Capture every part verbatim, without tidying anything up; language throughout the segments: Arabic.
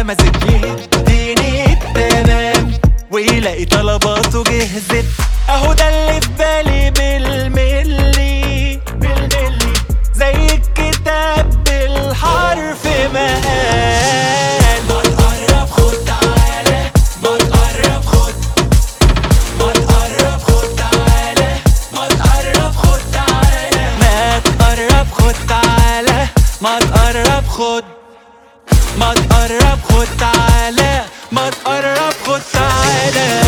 غمزت يديني التمام ويلاقي طلباته جهزت. اهو ده اللي في بالي بالملي بالملي زي الكتاب بالحرف ما قال. ما تقرب خد تعالى، ما تقرب خد، ما تقرب خد تعالى، ما تقرب خد تعالى، ما تقرب خد تعالى، ما تقرب خد، ما تقرب خد تعالى، ما تقرب خد تعالى.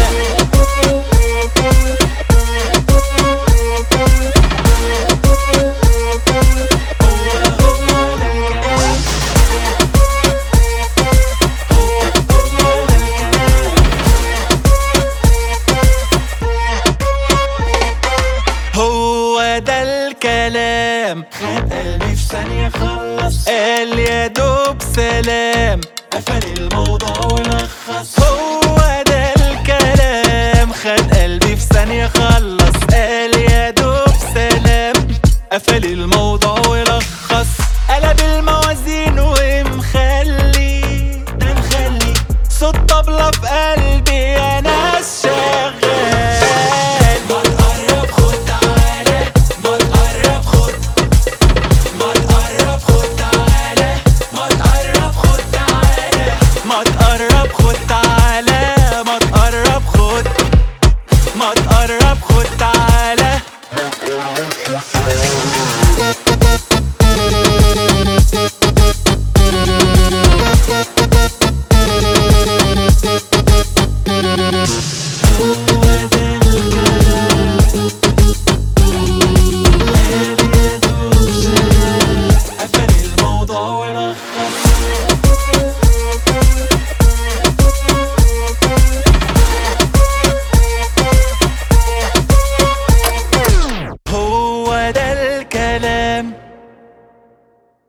هو ده الكلام، خد قلبي في ثانية خلص، قال يا دوب سلام، قفل الموضوع ولخص. هو ده الكلام، خد قلبي في ثانية خلص، قال يا دوب سلام، قفل الموضوع ولخص. قلب الموازين ومخلي ده مخلي صوت طبلة في قلبي يا ناس شغال. ما تقرب خد تعالى، ما تقرب خد، ما تقرب خد تعالى، ما تقرب خد تعالى، ما تقرب خد تعالى.